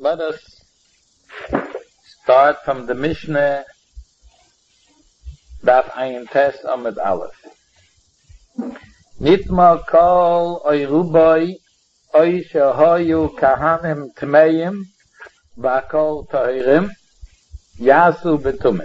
Let us start from the Mishnah Daf Ayin Tes Amud Aleph. Nitma kol oy ruboy oy shehoyu kahanim tmeim v'akol tahirim yasu betumim.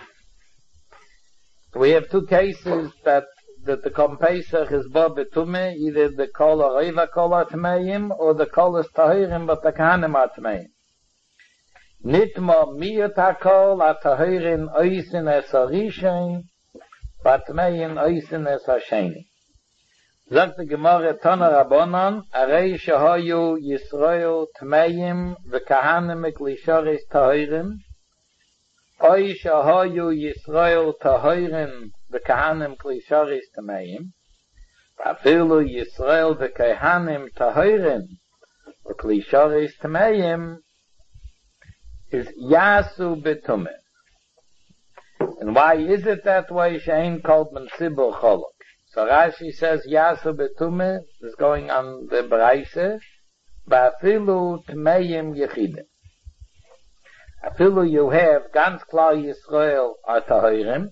We have two cases that the Korban Pesach is ba betumim, either the kol oiva kol atmeim or the kol is tahirim but the kahanim atmeim. Nitma miyut hakol atahirin oisin es harishin batmein oisin es hasheni. Sagt die Gemara Tana Rabbanan, arei shehayu Yisrael tmeim v'kahanim eklisharis tahirim, oy shehayu Yisrael tahirim v'kahanim eklisharis tmeim, v'afilu Yisrael v'kahanim tahirim eklisharis tmeim, is Yasu Betumim. And why is it that way? Shein called Mensibur Cholok. So Rashi says Yasu Betumim is going on the Braise. Ba'afilu Tmeim Yechidim. Afilu you have ganz klar Yisrael are Tahirim.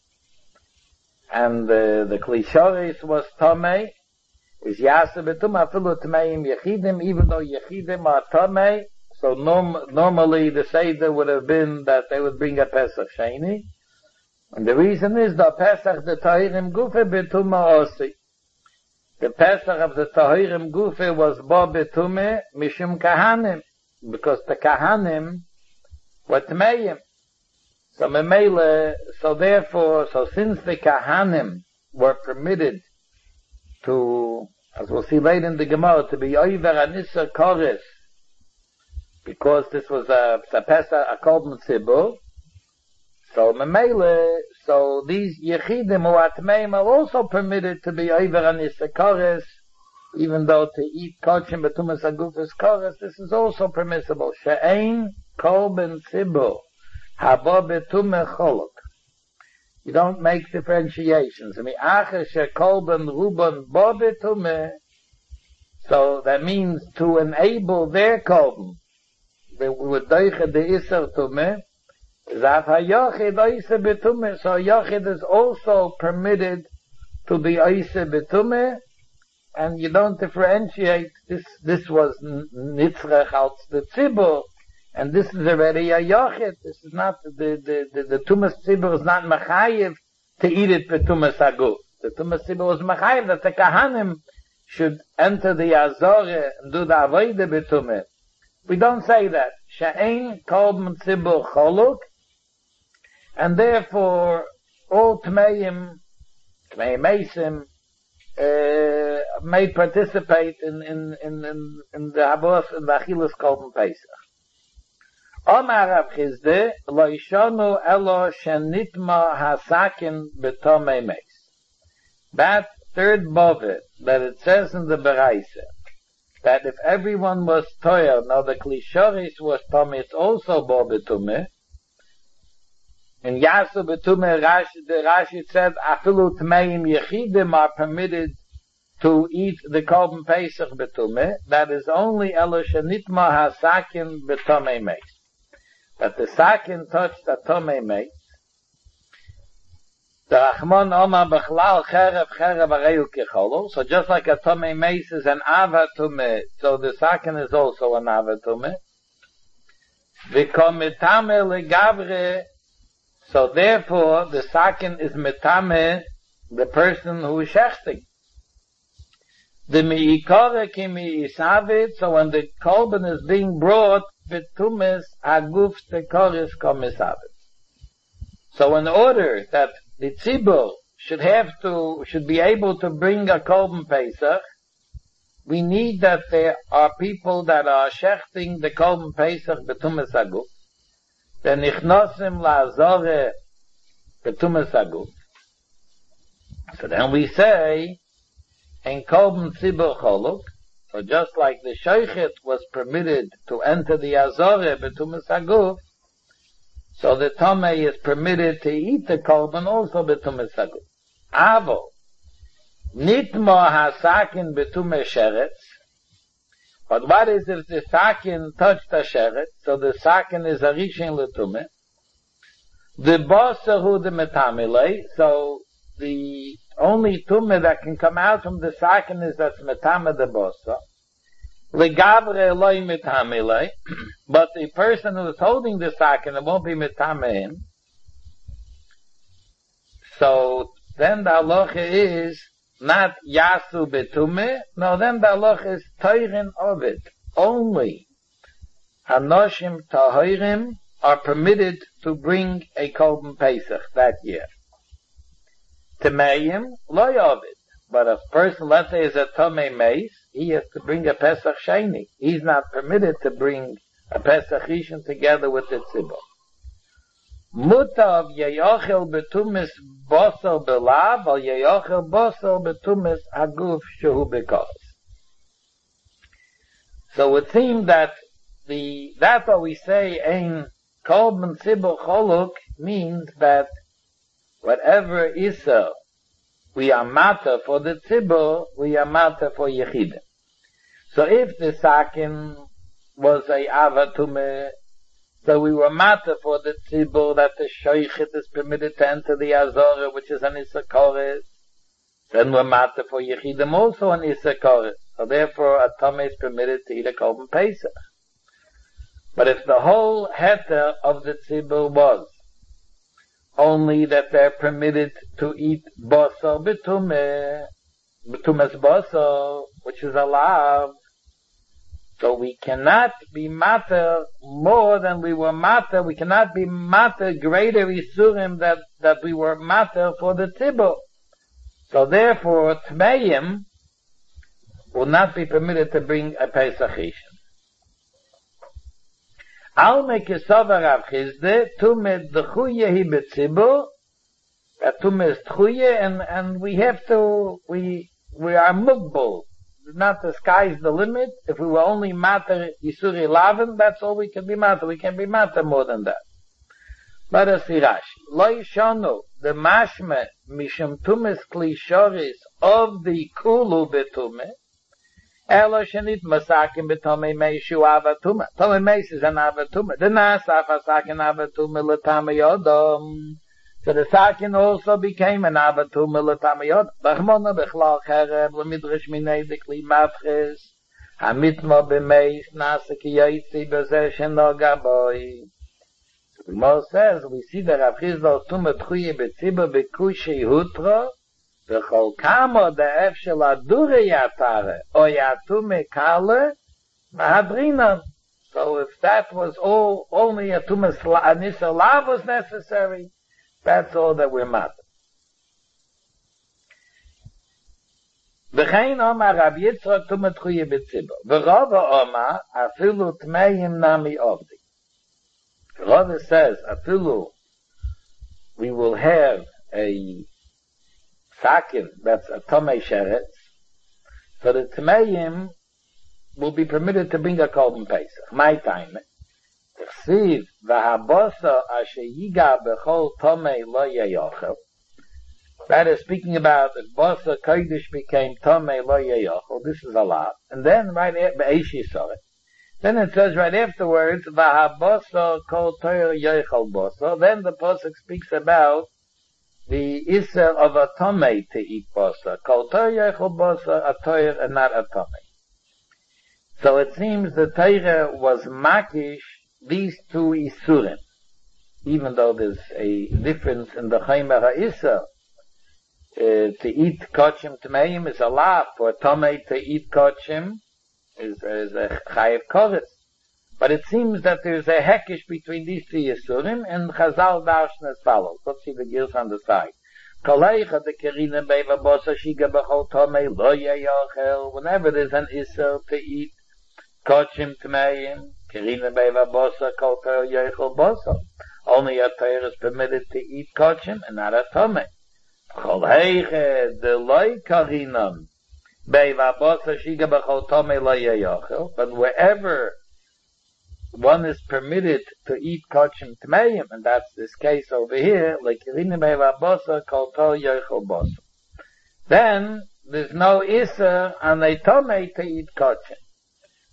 And the Klishoris was Tomei. Is Yasu Betumim Afilu Tmeim Yechidim. Even though Yechidim are Tomei, so normally the Seder would have been that they would bring a Pesach Sheni. And the reason is the Pesach the Tahirim Gufe Betuma Osi. The Pesach of the Tahirim Gufe was Bo Betume Mishum Kahanim. Because the Kahanim were Tmeim. So Memele, so since the Kahanim were permitted to, as we'll see later in the Gemara, to be Oiver Anissa Kores, because this was a Pesach, a Korban Tzibur. So Memele, so these Yechidim who are Tmeim are also permitted to be Oiver Anissa Kores, even though to eat Kochim Betumas Agufis Kores, this is also permissible. She'ein Korban Tzibur, Haba Betume Cholok. You don't make differentiations. Mi'acher she'Korban Ruban Bo Betume, so that means to enable their Korban, we would doiche the Isser Tumeh, Zaf HaYochid Oise Betumeh, so Yochid is also permitted to be Oise Betumeh, and you don't differentiate, this was Nitzrech als the Tzibur, and this is already a Yochid, this is not, the Tumas Tzibur is not Machayev to eat it Betumas Aguf. The Tumas Tzibur was Machayev that the Kahanim should enter the Azorah and do the Avodah Betumeh. We don't say that. She'ein Korban Tzibur Choluk, and therefore all Tmeim Eisim, may participate in the Habos and the Achilas Korban Pesach. Omar Rav Chizde, lo yishonu elo shenitma hasakin betomei meis. That third bovet that it says in the Beraisa, that if everyone was toyer, now the Klishoris was Tomei, it's also Bo Betumeh. In Yasu Betumeh, Rashi said, Afilu Tmeim Yechidim are permitted to eat the Korban Pesach Betumeh. That is only Elo Shenitma HaSakin Betomei Meis. That the Sakin touched the Tomei Meis. The Rachman Omar Bechlal Cherev Areyu Kecholo. So just like a Tomei Meis is an Ava Tumeh, so the Sakin is also an Ava Tumeh. V'komitame legavre, so therefore the Sakin is mitame, the person who is shechting. The Mi'ikore ki Mi'isavit, so when the Korban is being brought, Betumes Aguf Tekoris Komisavit. So in order that the Tzibur should be able to bring a Korban Pesach, we need that there are people that are shechting the Korban Pesach Betumes Aguf. The Nichnosim La'azore Betumes Aguf. So then we say, in Korban Tzibur Choluk, so just like the Shoichet was permitted to enter the Azore Betumes Aguf, so the Tomei is permitted to eat the Korban also Betumes Aguf. Avo, Nitmo Hasakin Betumes Sheretz, But what is if the sakin touched the sheret? So the sakin is a rishin letume. The basar hu the metamile. So the only tume that can come out from the sakin is that's metame the basar. Legavre loy metamile. But the person who is holding the sakin, it won't be metame him. So then the halacha is not yasu betume, no, then the halacha is teirin of it. Only hanoshim tahirim are permitted to bring a korban pesach that year. Temeim loy of it. But a person, let's say, is a tomei meis, he has to bring a pesach sheni. He's not permitted to bring a pesach rishon together with the tzibur. Mutav yeyochel betumis bosel belav, or yeyochel bosel betumis haguf shehu bekos. So it seems that that's what we say in korban tzibur choluk means that whatever Isser we are matter for the tzibur, we are matter for yechidim. So if the sakin was a avatume, so we were matter for the tzibur that the shoichet is permitted to enter the azorah, which is an issakoris. Then we're matter for yechidim also an issakoris. So therefore a tome is permitted to eat a korban pesach. But if the whole heter of the tzibur was only that they're permitted to eat basar betumes basar, which is allowed, so we cannot be matter more than we were matter. We cannot be matter greater isurim that we were matter for the tzibur. So therefore, tmeim will not be permitted to bring a pesach rishon. Al mekesover Rav Chizde, tume d'chuye hi betzibur, that tume is t'chuye, and we have to, we are mugbul. Not the sky's the limit. If we were only matter Yisuri Lavin, that's all we can be matter. We can be matter more than that. But as Rashi, lo yishonu, the mashme, mishum tumes klishoris of the kulu betume, elo shenit masakim betome meishu avatume. Tome meis is an avatume. The nasaf asakin avatume letame yodom. So the sakin also became an avatume letame yodom. Bachmona bechlal chereb, lemidrish minei dekli mafches, hamitmo bemeis, nasa ki yaitzi bezeh sheno gaboy. The Gemara says, we see that Rav Chizda tume tchuye betzibur bekushi hutra, v'chol kamo da'ef shel adure yatare, o yatume kale, mahadrinan. So if that was all, only a tume anisa lav was necessary, that's all that we're matter. V'chein omar Rav Yitzchak tume tchuye betzibur, v'rova omar afilu tmeim nami ovdi. Rava says, afilu, we will have a sakin, that's a tomei sheretz, so the tmeim will be permitted to bring a korban pesach. My time, t'chsiv v'habosa asher yiga b'chol tomei lo yeyochel. That is speaking about if bosa kodesh became tomei lo yeyochel. This is a lot. And then right after Eishi saw it. Then it says right afterwards, v'habosa kol toyer yochel bosa. Then the pasuk speaks about the iser of a tomei to eat bosa. Kol toyer yochel bosa, a toyer and not a tomei. So it seems the Torah was makish these two isurim, even though there's a difference in the chaymer ha'isur. To eat kochim tmeim is allowed, for a tomei to eat kochim is a chayev koretz. But it seems that there's a hekish between these two isurim, and Chazal darshan as follows. Let's see the gears on the side. Koleicha de kerina beva bosa shiga b'chol tomei lo yeyochel. Whenever there's an isur to eat kochim tmeim, kerina beva bosa kol toyer yochel bosa. Only a toyer is permitted to eat kochim and not a tomei. Koleicha de loy karinam beva bosa shiga b'chol tomei lo yeyochel. But wherever one is permitted to eat kochim tmeim, and that's this case over here, like kerina beva bosa kol toyer yochel bosa. Then there's no isur on a tomei to eat kochim.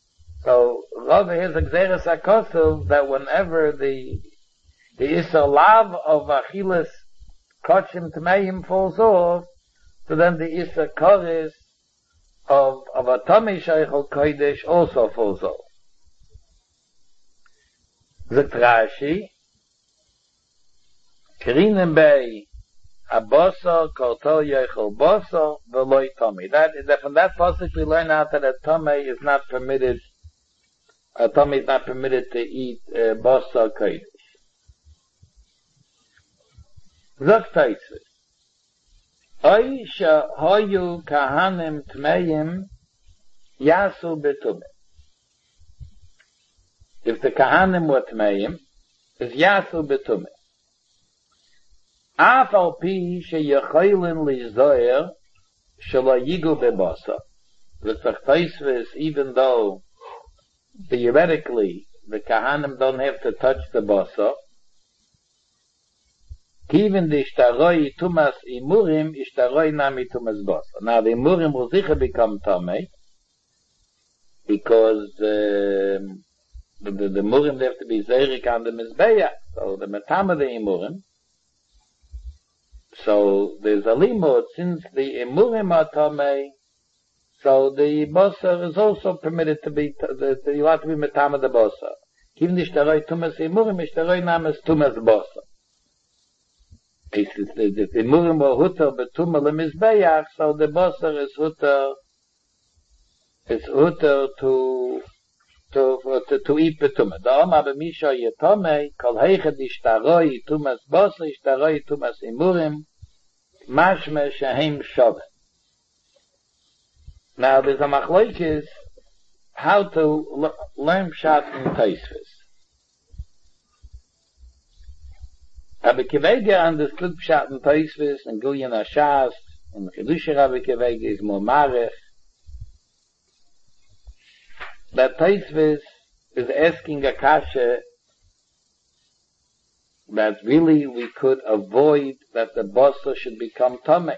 So, Rav here's a Gzeres HaKosov that whenever the Issa Lav of Achilas Kochim Tmeim falls off, so then the Issa Koris of a Tomei Sheichel Kodesh also falls off. Zegt Rashi, Krinen bei Abosor, Kortol Yechol Bosor, Veloi Tomei. That from that passage we learn out that a Tomei is not permitted to eat Bosor Kodesh. Zegt Taitzvus, Oy shehoyu kahanim tmeim yasu betumah. If the kahanim were tmeim, is yasu betumah. Af al pi sheyechoylin lizoyer shelo yigu bebasa. The Taitzvus, even though theoretically the kahanim don't have to touch the basa, Even the ishtaroi tumas imurim, ishtaroi nami tumas basa. Now the imurim will sicher become tamei, because the imurim have to be zeirik on the mizbeah, so the metama the imurim. So there's a limud, since the imurim are tamei, so the basa is also permitted to be, you have to be metama the basa. Even the ishtaroi tumas imurim, ishtaroi nami tumas basa. The imurim were hutter betumah lemizbeach, so the basar is hutter to eat betumah. The Omar b'misha yetomei kol heichad ishtaroi tumas basar ishtaroi tumas imurim mashme shehem shaveh. Now there's a machlokes how to learn pshat in Tosfos. Rabbi Kivega understood Pshat in Tosfos and Gilyon HaShas, and Chidusha Rabbi Kivega is more marech, that Tosfos is asking a kasha that really we could avoid that the basa should become tamei.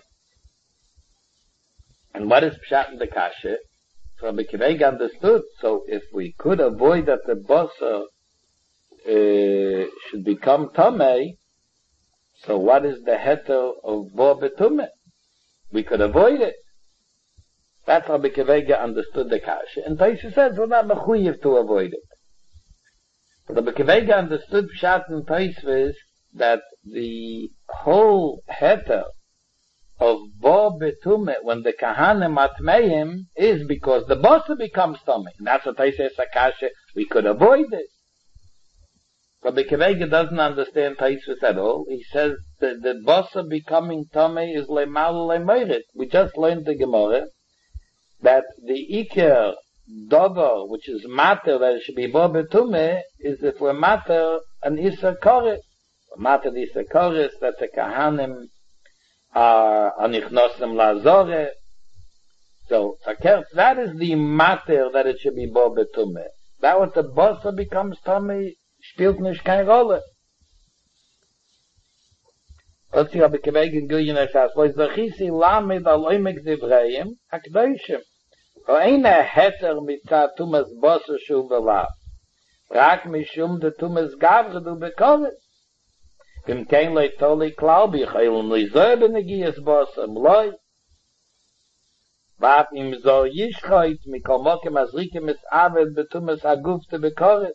And what is Pshat in the kasha? So Rabbi Kivega understood, so if we could avoid that the basa should become tamei, so what is the heter of bo betumah? We could avoid it. That's how Rabbi Kivega understood the kasha. And Tosfos says we're not mechuyev to avoid it. But Rabbi Kivega understood pshat in Tosfos that the whole heter of bo betumah when the kahanim atmeim is because the basa becomes tamei. And that's what Tosfos says kasha. We could avoid it. Rabbi Kivega doesn't understand Tosfos at all. He says that the basa becoming tamei is leimal leimeret. We just learned the Gemara that the iker dover, which is matter that it should be bo betumah, is if we're matter an isa koris. Matter the isa koris that the kahanim are anichnosim lazore. So that is the matter that it should be bo betumah. That what the basa becomes tamei spielt nicht keine Rolle. Let's see, Rabbi Kivega in Gilyon HaShas, wo ist der Chisi lamed al oimek divreim hakdoshim. O eine heter mitzat tumas bosa shu belav. Rak mishum de tumas gavre du bekovet. Vim kein lei toli klaubi chaylun li zoe benegias bosa mloi. Vaat im zo yishchoit mikol mokem azrikem es aved betumas agufte bekovet.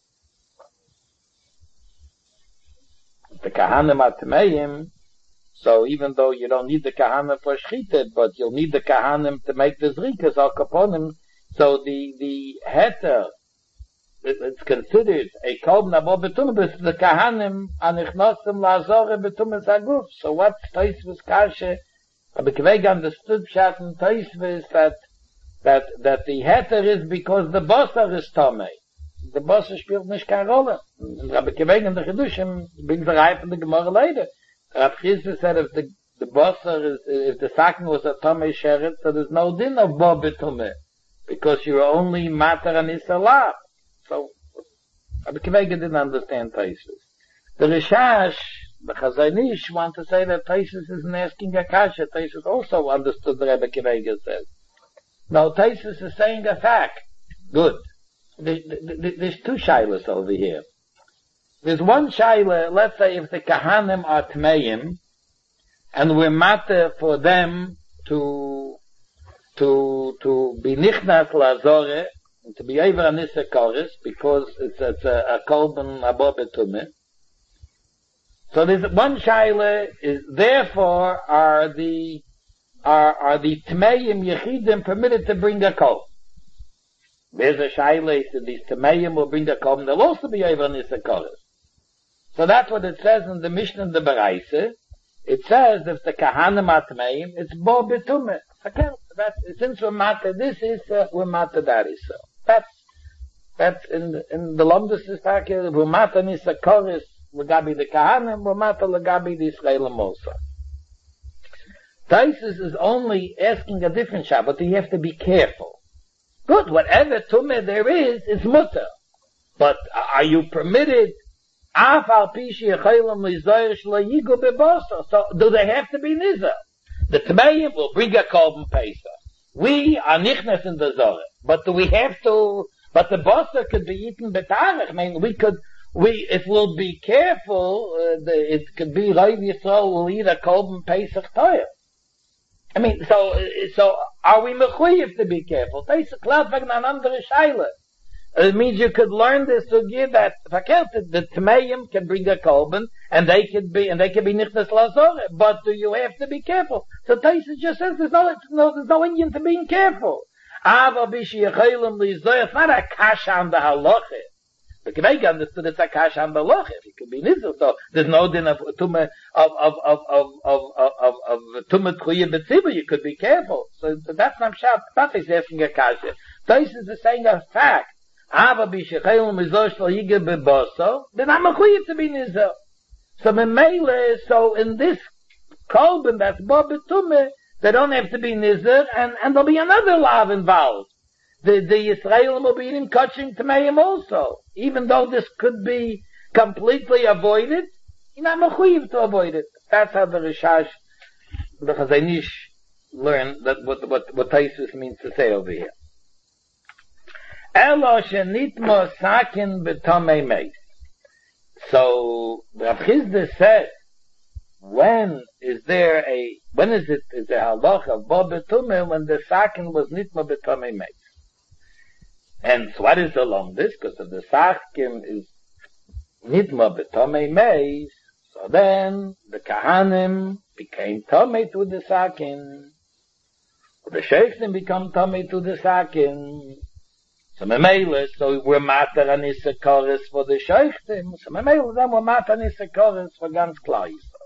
The kahanim atmeim, so even though you don't need the kahanim for shchited, but you'll need the kahanim to make the zrikas al kaponim, so the heter, it's considered a kol nabo betumah, but the kahanim anichnosim lazore betumas aguf. So what Tosfos kasha, Rabbi Kivega understood pshat in Tosfos that the heter is because the basar is tamei. The Basa spielt nicht keine Rolle. And Rabbi Kivega in the Chidushim brings the Reif in the Gemara later. Rabbi Chizda said if the Basa if the Sakin was a Tomei Sheret, so there's no din of Bo Betumeh, because you're only Mater and Isalah. So Rabbi Kivega didn't understand Tosfos. The Rishash, the Chazanish, want to say that Tosfos isn't asking a kasha. Tosfos also understood what Rabbi Kivega says. No, Tosfos is saying a fact. Good. there's two shilas over here. There's one shaila, let's say if the kahanim are tmeim, and we're matter for them to be nichnas lazore, to be over anissa koris, because it's a kolben abo betume. So there's one shaila is therefore are the tmeim yechidim permitted to bring a kol. There's a shaila that these tmeim will bring a kol, and they'll also be over anissa koris. So that's what it says in the Mishnah and the Baraisa. It says if the kahanim are tmeim, it's bo betume. Okay, since we're matter, this is we're matter that is so. That's in the Lomdus is talking. We're matter nisa koris legabi the kahanim. We're matter legabi the Israelim also. Taisus is only asking a different shot, but you have to be careful. Good, whatever tumah there is, it's mutter. But are you permitted? So do they have to be nizar? The Tmeim will bring a korban Pesach. We are nichnas in the Zorah. But do we have to, but the Bosa could be eaten betarech. I mean, if we'll be careful, it could be Rav Yisrael will eat a korban Pesach toyer. I mean, so are we mechuyev to be careful? Pesach laut wegen an andere Shaila. It means you could learn this to give that the Tmeim can bring a korban, and they can be nichnas lazore. But do you have to be careful? So Taisus just says there's no Indian to being careful. It's not a kasha on the halacha. The Kveik understood it's a kasha on the halacha. It could be nizul. So there's no din of tumah of tumah tchuya b'tzibur. You could be careful. So that's not shat. That is asking a kasha. Taisus is saying a fact. Aber bishachayim mizosh lo yige beboso, then I'm a to be nizar. So in this kolben that's bo betume, they don't have to be nizar, and there'll be another law involved. The Yisraelim will be eating kachim tmeim also, even though this could be completely avoided. You're not mechuyev to avoid it. That's how the Rishash, the Chazanish, learn that what Taisus means to say over here. Elo shenitmo sakin betomei meis. So Rav Chisda said, when is it a halacha of bo betume when the sakin was nitmo betomei meis? And so what is along this? Because if the sakin is nitmo betomei meis, so then the kahanim became tomei to the sakin. The sheikhim become tomei to the sakin. So we're matter anissa koris for the sheikhim. So then we're matter anissa koris for ganz Klal Yisrael.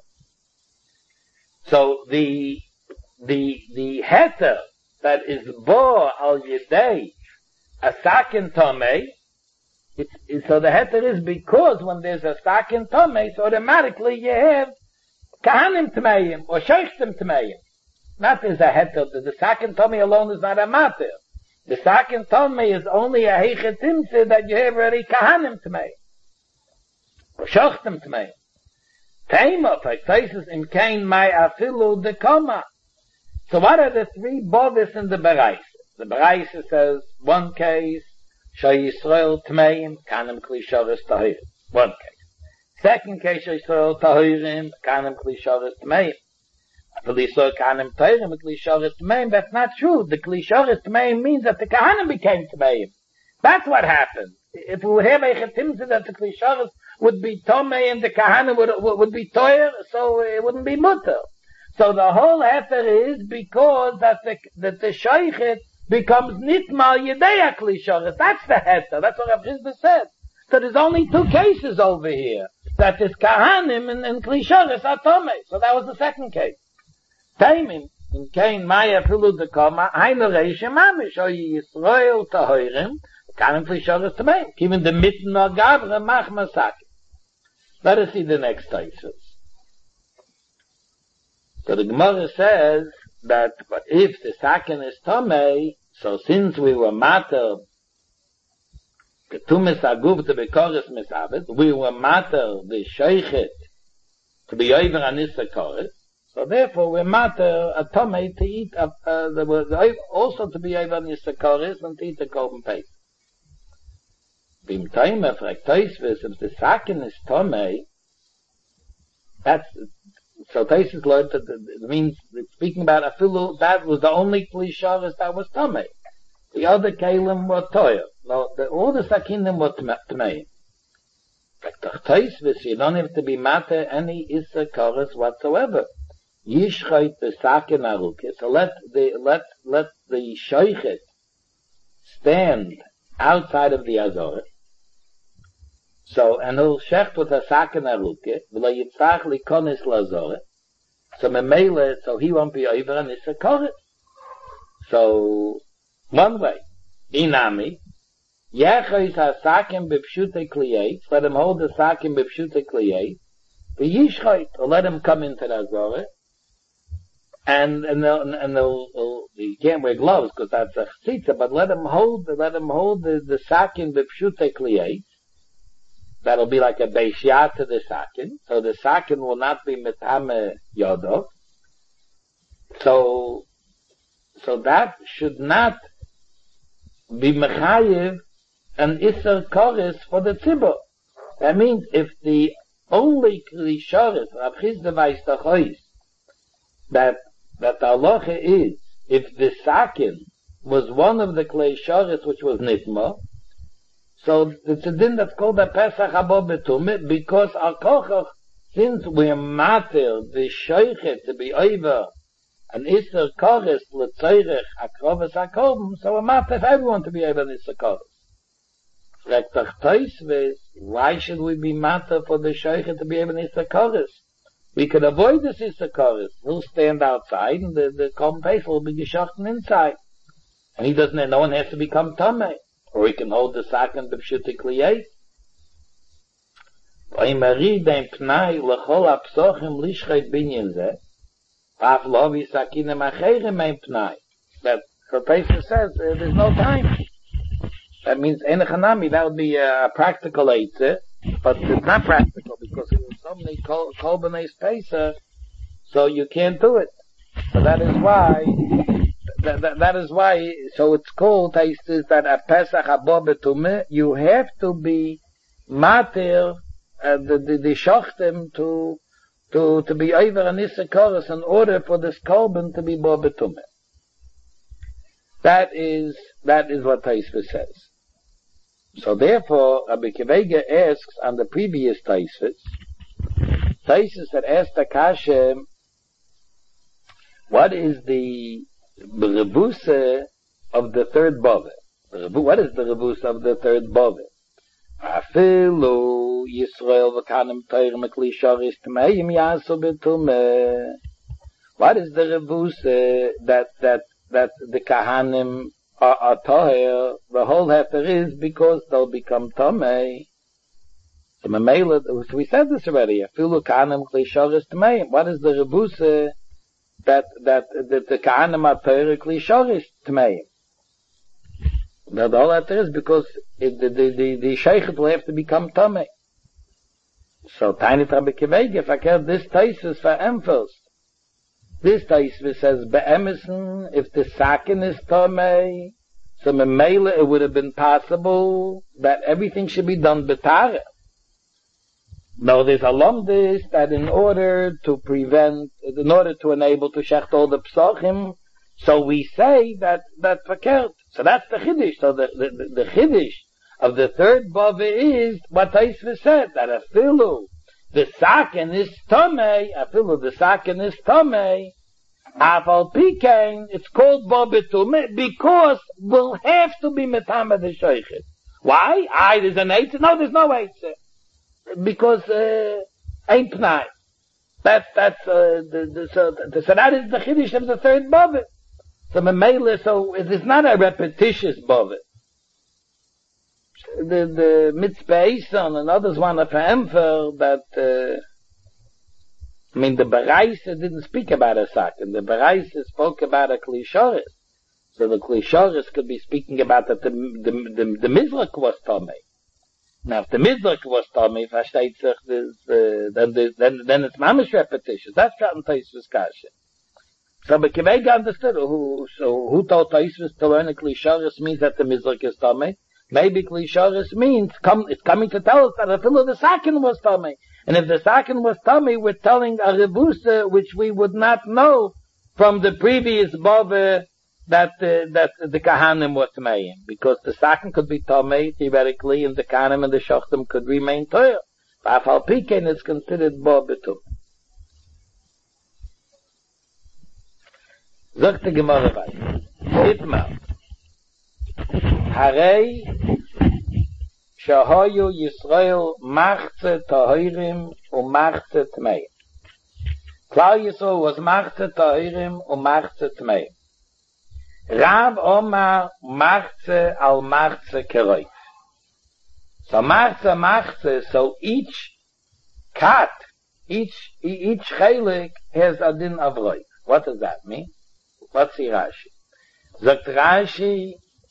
So the heter that is bo al yedei a sakin tomei, so the heter is because when there's a sakin tomei, so automatically you have kahanim tmeim or sheikhim tmeim. Not as a heter. The sakin tomei alone is not a matter. The sakin tomei is only a heichetimse that you have already kahanim tmei. Or shochtim tmei. Teima, Taisus im kein mai afilu de koma. So what are the three bothers in the Baraisa? The Baraisa says, one case, Shai Yisrael tmeim, kanim kli shoris tahirim. One case. Second case, Shai Yisrael tahirim, kanim kli shoris tmeim. That's not true. The Klisharis Tmeim means that the Kahanim became Tmeim. That's what happened. If we would have a Chetimza that the Klisharis would be Tomei and the Kahanim would be Toyer, so it wouldn't be Mutter. So the whole heter is because that the Sheikhet becomes Nitmal Yedeya Klisharis. That's the heter. That's what Rav Chisda said. So there's only two cases over here. That is Kahanim and Klisharis are Tomei. So that was the second case. Taimim in kein maya filu de koma eine reische mamish o Yisrael tahoirim kanim klisharis tmeim even the mitten or gavre mach masak. Let us see the next Taisus. So the Gemara says that but if the sakin is tomei, so since we were matter ketumis aguf to be koris misavet, we were matter the sheichet to be over anissa koris. So therefore, we're matter a tomei to eat, also to be over Yisakaris and to eat a korban Pesach. Bim Taima, fragt Teisves, if the Saken is Tomei, that's, so Teisves learned that it means, it's speaking about Afilu, that was the only Kli Sharis that was Tomei. The other Kalim were Toya. No, all the Sakinim were Tomei. Fragt Teisves, you don't have to be Mate any Issa Koris whatsoever. Yishchait the Saken Aruke, so let the Shoichet stand outside of the Azorah. So, and he'll shecht with a Saken Aruke, v'lo yitzach likonis l'Azorah. So, memele, so he won't be over and it's a Koret. So, one way, Inami, Yechois ha-Saken b'pshute kliyeit, let him hold the Saken b'pshute kliyeit, v'yishchait, or let him come into the Azorah, and they'll, you can't wear gloves because that's a chitza, but let him hold the Saken b'pshute kliyeit. That'll be like a beishyat to the Saken. So the Saken will not be metame yodov. So that should not be mechayiv an iser koris for the tzibur. That means if the only kli shoris, Rav Chisda vaystachois, that the halacha is, if the Saken was one of the kli shoris which was nitma, so it's a din that's called a Pesach Habo Betumah, because our kochach, since we're matir, the shoichet to be over, an Isser Koris, l'tzoyrech, akrovas hakorban, so we're matir for everyone to be over an Isser Koris. Fragt Teisves, why should we be matir for the shoichet to be over an Isser Koris? We could avoid this Isser Koris. He'll stand outside, and the korban pesach will be geschochten inside. And he doesn't, no one has to become tamei. Or he can hold the Saken b'pshute kliyeit. V'imari dein pnai l'chol ha'psochim lishchet binyan zeh, af lo v'sakinim acherim ein pnai. That Chopesa says there's no time. That means enechanami, that would be a practical eitzah, but it's not practical because there's so many kolbanes Pesach, so you can't do it. So that is why. That is why, so it's called, is that a Pesach Habo Betumah, you have to be matir, the shochtem to be over an Issa Koros in order for this korban to be Bo Betumah. That is what Taisva says. So therefore, Rabbi Kivega asks on the previous Taisvas that asked the Kasha, what is the Rebusa of the third bove? What is the Rebusa of the third bove? Afilu Yisrael v'kanim teir mekli sharis tmeim yasu betumeh. What is the Rebusa that the Kahanim are toher? The whole heter is because they'll become tamei. So we said this already. Afilu Kahanim mekli sharis tmeim. What is the Rebusa that the Kahanim are Torah Kli Shoris Tmeim? That all that is because the Sheikhet will have to become Tamei. So Tiny Rabbi Kivega, if I care, this Taisus for Emphos. This Taisus says, Be'emison, if the Saken is Tamei, so Memela it would have been possible that everything should be done B'Tareh. Now there's a lumdis that in order to enable to shecht all the psochim, so we say that verkehrt. So that's the chiddush. So the chiddush of the third bava is what Taisva said, that afilu the Saken is tamei, afal pikein, it's called bo betumah because we'll have to be metame the shoichet. Why? There's an eitzah? No, there's no eitzah. Because ain't pnai. So that is the chiddush of the third bava. So memela, so it is not a repetitious bava. The mitzvah Eson and others want to emphasize that. The Baraisa didn't speak about a Saken. The Baraisa spoke about a Kli Shoris. So the Kli Shoris could be speaking about that the Mizrach was Tomei. Now, if the Mizrach was Tomei, versteht sich then it's mamish repetitious. That's Shatan Taisvus Kasha. So, but Kivega understood who told Taisvus to learn a Kli Shoris means that the Mizrach is Tomei. Maybe Kli Sharis means, it's coming to tell us that a fill of the Sakin was Tamei. And if the Sakin was Tamei, we're telling a Rebusa which we would not know from the previous Bava that the Kahanim was Tameim. Because the Sakin could be Tamei, theoretically, and the Kahanim and the Shachtim could remain Torah. Afal Piken is considered Bava too. Sagt die Gemara weiter. Itmar. Harei Shahayu Yisrael Machze Tahirim Machze Tmeim. Klal Yisrael was Machze Tahirim Machze Tmeim. Rav Omar Machze al Machze Keroif. So Machze, so each cat, each chelik has a din of roif. What does that mean? What's the Rashi? Sagt Rashi,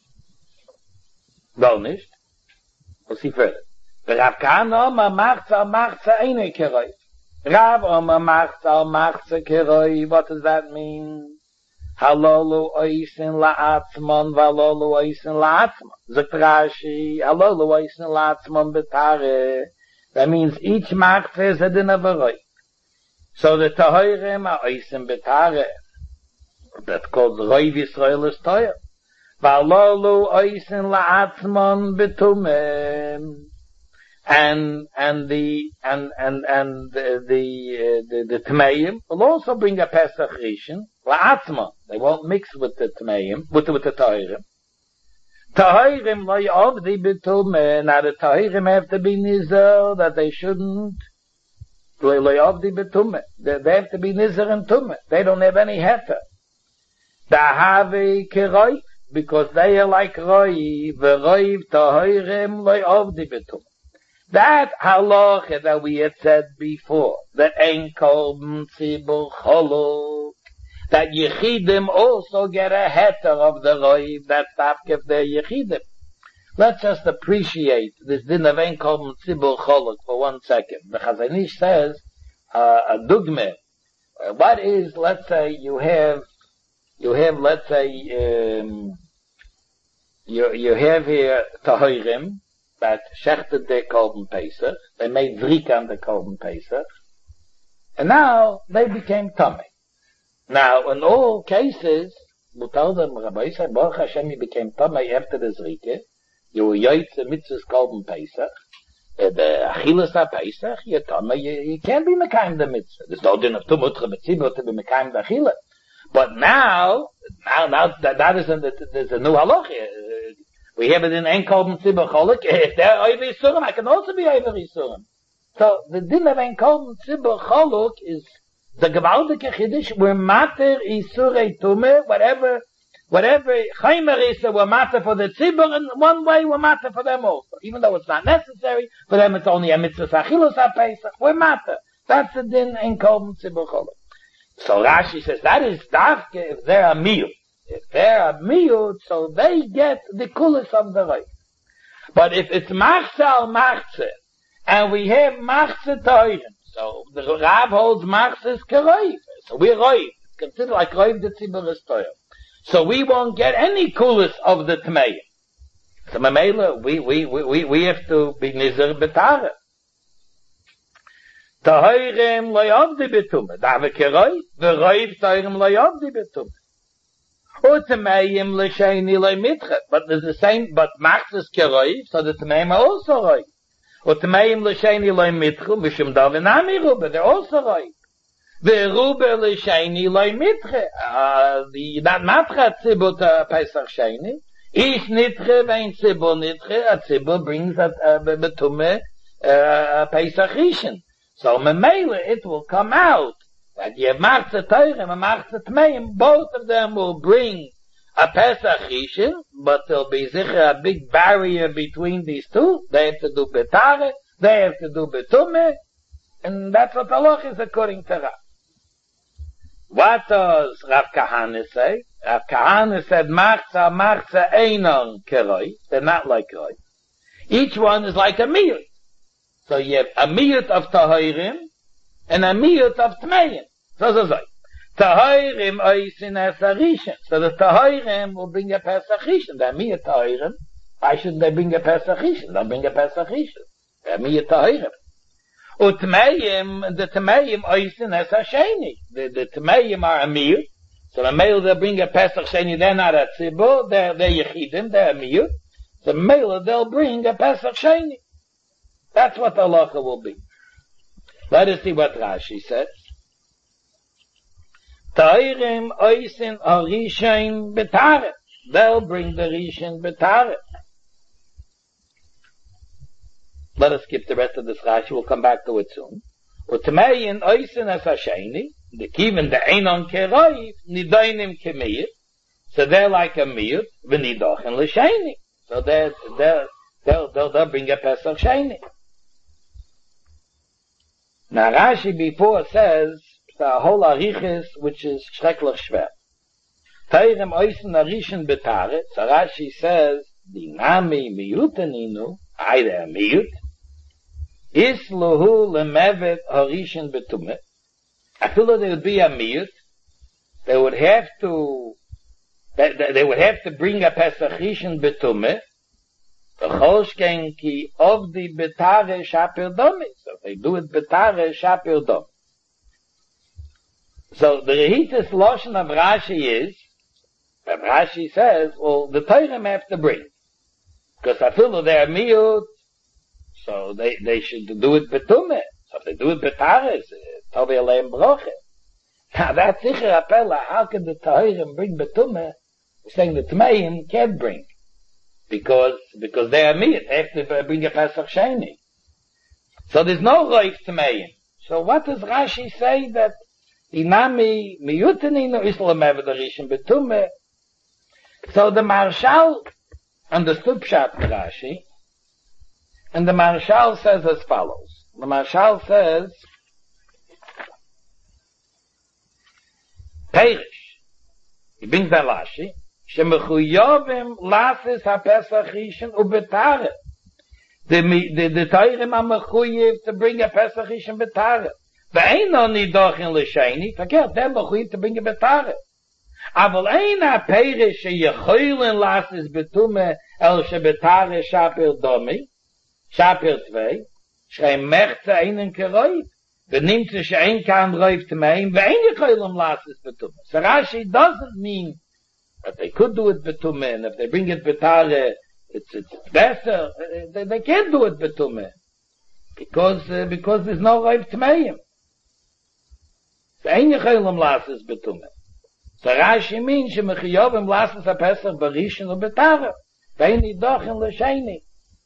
doch nicht. Was sie fehlt. Rav Kahana Omar Machze eine Keroif. Rav Omar Machze Keroif. What does that mean? Halolu oisin la'atzmon, valolu oisin la'atzmon. Sagt Rashi, halolu oisin la'atzmon betare. That means each Machze is a din of a roif. So the Tahirim are oisin betare. That's called Roiv Yisrael is Toya. Valolu oisin la'atzmon betumem. And the Tmeim will also bring a Pesach Rishon la'atzmon. They won't mix with the Tmeim, with the Tahirim. Tahirim lo yavdi betumem. Now the Tahirim have to be nizer that they shouldn't. Lo yavdi betumem. They have to be nizer and tumem. They don't have any heter. Dahave keroif, because they are like roiv, v'roiv tahirim lo yavdi betumem. That halacha that we had said before, that ein kolben tzibur choluk, that yechidim also get a heter of the roiv, that's after their yechidim. Let's just appreciate this din of ein kolben tzibur choluk for 1 second. The Chazon Ish says, a dugme. What is, let's say, you have, let's say, you have here tahirim, that shechted the Kolben Pesach, they made Zrika on the Kolben Pesach, and now they became Tamei. Now, in all cases, we tell them, Rabbi Yisrael, Baruch Hashem, you became Tamei after the Zrika, you were Yoitze Mitzvah's Kolben Pesach, the Achilas HaPesach, you're Tamei, you can't be Mekayim the Mitzvah. There's no din of Tumutcha Mitzvah to be Mekayim the Achilas. But now that is, there's a new halacha. We have it in Ein Kolben Tzibur Choluk. If they're Oiver Yisurim, I can also be Oiver Yisurim. So the din of Ein Kolben Tzibur Choluk is the Gewaldike Chiddush, where Mater Yisurei Tumeh, whatever Chaymer is, we're Mater for the Tzibur, and one way we're Mater for them also. Even though it's not necessary, for them it's only a Mitzvah Achilos HaPesach, we're Mater. That's the din Ein Kolben Tzibur Choluk. So Rashi says, that is Dafke if they're a meal. If they're a miut, so they get the kulis of the roif. But if it's machze al machze, and we have machze toirim, so the Rab holds machze is keroif. So we're roif. It's considered like roif the tzibur is toirim. So we won't get any kulis of the tmeim. So Mamela, we have to be nizer betare. Toirim lo yavdi betume. Dave keroif, the roif toirim lo yavdi betume. But there's the same, but Machz is keroif, so the Tmeim are also roif. Utmeim l'sheini loy mitchu, mishum davinami rube, they're also roif. The rube l'sheini loy mitche, that matcha tzibur Pesach Sheni, ish nitche, vein tzibur nitche, a tzibur brings a betume Pesach Rishon. So memele, it will come out. That you have Machzah Toirim and Machzah Tmeim, both of them will bring a Pesach Rishon, but there'll be sicher a big barrier between these two. They have to do Betare, they have to do Betume, and that's what Halach is according to Rav. What does Rav Kahana say? Rav Kahana said, Machzah Einon Keroi, they're not like Roi. Each one is like a miyut. So you have a miyut of Tahirim, and a miyut of Tmeim. So. Tahirim oisin as a Rishon. So the Tahirim will bring a Pesach Rishon. The miyut Tahirim Why shouldn't they bring a Pesach Rishon? They'll bring a Pesach Rishon. They're miyut tahirim. The Tmeim oisin es hasheni. The Tmeim are a miyut. So the male they'll bring a Pesach Sheni, they're not a tzibur, they're yechidim, they're a miyut. The male they'll bring a Pesach Sheni. That's what the halacha will be. Let us see what Rashi says. Ta'irim oisin arishain betaret. They'll bring the Rishon betaret. Let us skip the rest of this Rashi, we'll come back to it soon. Utmeyin oisin as hasheni, the kiven the einon keroiv, nidainim kemiyut. So they're like a miyut, v'nidochen l'sheni. So they'll bring a Pesach Sheni. Now Rashi before says, a whole arichis, which is schrecklich schwer. Teirem oisen arishin betaret, so Rashi says, the nami miyutaninu, either a miyut, is luhu lemevet arishin betumet. I feel that it would be a miyut, they would have to bring a Pesach Rishon betumet, the choshken ki of the betare shapir domi. So they do it betare shapir domi. So the rehitis loshen of Rashi is, that Rashi says, well, the Torah have to bring. Because I feel that they're miyut, so they should do it betumet. So if they do it betare, tovi aleim broche. Now that's sicher apela, how can the Torah bring betumet? We're saying the Tmeim can't bring. Because they are miyut, they have to bring a Pesach Sheni. So there's no roif Tmeim. So what does Rashi say that Inami miyutaninu islam evederishim betume? So the Marshal understood Pshat Rashi, and the Marshal says as follows. The Marshal says, Perish, he brings the Rashi, Shemechuyovim lasis ha-Pesach Rishon ubetare. The Teirim ha-Mechuyev to bring a Pesach Rishon betare. Ve'eino nidochin l'sheni, forget, they're Mechuyev to bring a betare. Aval ein ha-Perish sheyechoylin lasis betume el shebetare shapir domi, shapir tvei, shrei mechze einen keroiv, v'nimmt sich ein kan roiv tmeim, ve'ein yechoylin lasis betume. So Rashi doesn't mean that they could do it betume, and if they bring it betare, it's better. They can't do it betume because there's no roiv tmeim. Ve'ein yechoylin lasis betume. So Rashi means shemechiyovim lasis ha-Pesach barishin ubetare. Ve'ein nidochin l'sheni.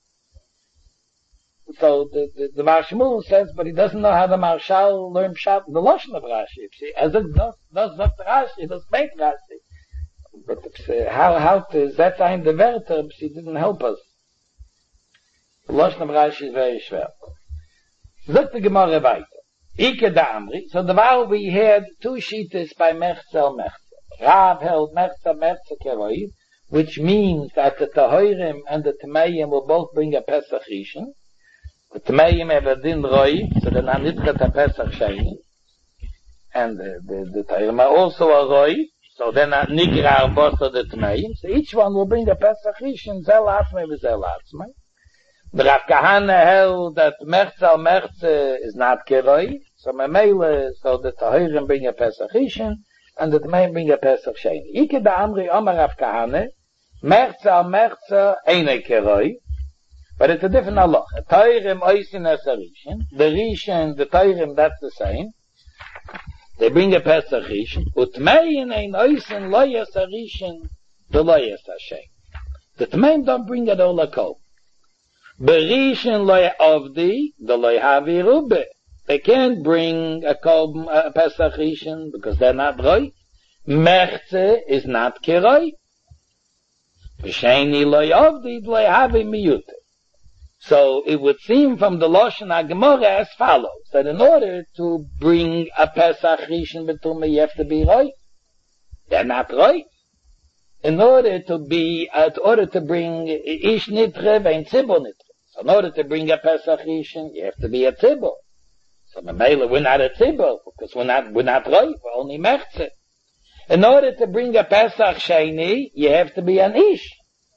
So the Marshmul says, but he doesn't know how the Marshal learned Pshat, the Lashon of Rashi. See, as it does Rashi, does make Rashi. But how to Zetzayin the Werter, he didn't help us. The Lashon of Rashi is very schwer. Zot the Gemara weiter. Ike da Amri. So the while we had two sheetas by Mechzel Mechzel. Rav held Mechzel Keroiv, which means that the Tahoirim and the Tmeim will both bring a Pesach Rishon. The Tmeim have a din Roiv, so they're not nitchet a Pesach Sheni. And the Tahoirim are also a Roiv, so they're not Nigra Arbosa the Tmeim. So each one will bring a Pesach Rishon, Zel Atzmei v'Zel Atzmei. The Rav Kahana held that Mechzel is not Keroiv, so the Tahoirim bring a Pesach Rishon, and the Tmeim bring a Pesach Sheni. Ike da Amri Omar Rav Kahana, Mechzel eine Keroiv, but it's a different halacha. Tahoirim oisin as a Rishon, the Rishon, the Tahoirim, that's the same. They bring a Pesach Rishon, Utmein ein oisin loyas a Rishon, the loyas Hashem. The Tmeim don't bring it all a kol. Berishin loy avdi, the loy havi rube. They can't bring a Pesach Rishon because they're not right. Mechze is not keroi. V'sheni loy avdi, loy havi miyute. So it would seem from the Lashon HaGemara as follows, that in order to bring a Pesach Rishon betume, you have to be right. They're not right. In order to bring ish nitre vein tzibur nitre. So in order to bring a Pesach Rishon, you have to be a tzibur. So Mamela, we're not a tzibur, because we're not right, we're only mechze. In order to bring a Pesach Sheni, you have to be an ish.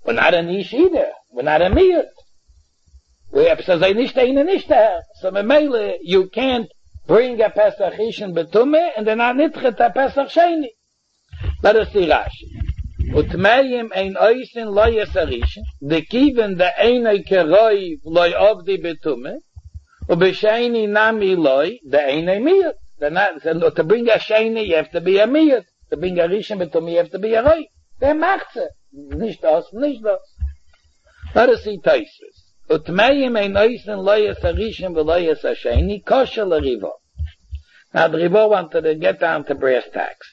We're not an ish either. We're not a miyut. We have to say nicht eine, nicht der. So memele, you can't bring a Pesach ish in betume, and then not nitchet a Pesach sheni. Let us see Rashi. Utmeim ein oisin lo yesarishin, de kiven de eine keroi loy ovdi betume, ubesheni nami loy, de eine miyut. To bring a sheni, you have to be a miyut. To bring a rishon betume, you have to be a roi. Wer macht's? Nicht das, nicht das. Let us see Taisus. Utmeim ein oisin lo yesarishin v'lo yesasheni, kosher l'rivo. Now the Rivo wanted to get down to brass tacks.